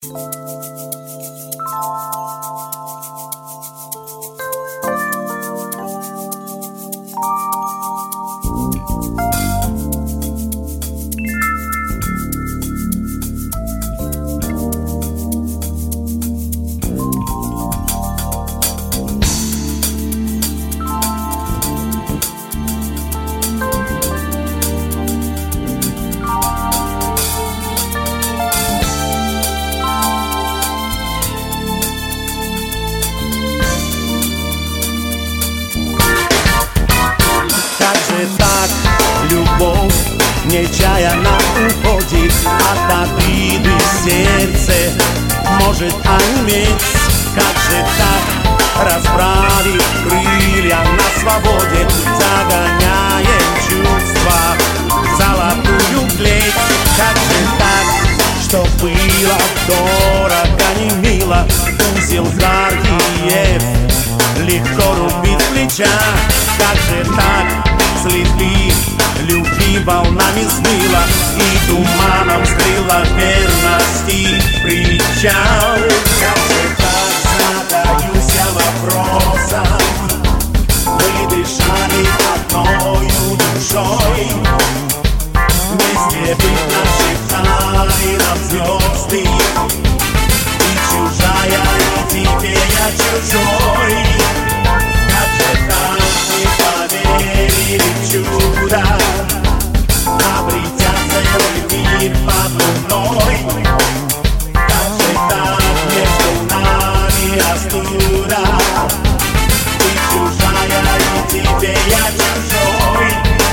Так, любовь нечаянно уходит от обиды, сердце может онеметь. Как же так, расправив крылья на свободе, загоняем чувства в золотую клеть. Как же так, что было дорого, не мило, узел Гордиев легко рубит плеча. Как же так, следы любви волнами смыла и туманом скрыла верности причал. Как же так, задаюсь я вопросом, мы дышали одною душой, вместе быть нашептали нам звезды, и чужая, и тебе я чужой. Как же так, мы поверили в чудо, обретя целый мир под луной. Как же так, между нами остуда, ты чужая, и тебе я чужой.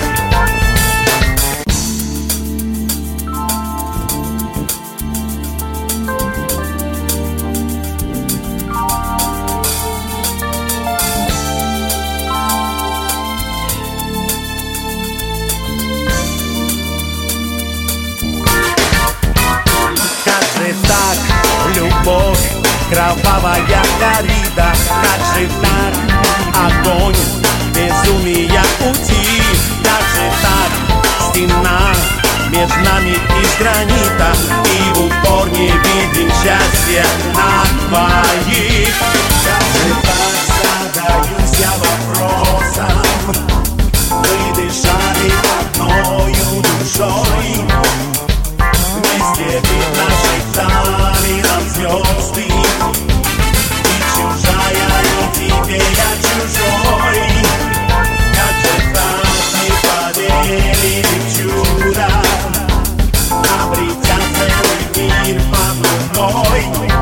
Так, любовь, кровавая корида. Как же так, огонь, безумия пути. Как же так, стена между нами из гранита, и в упор не видим счастья на двоих. Как же так, задаюсь я вопросом, мы дышали одною душой, вместе ведь нашептали нам звезды, и чужая, и тебе я чужой. Как же так, мы поверили в чудо, обретя целый мир под луной.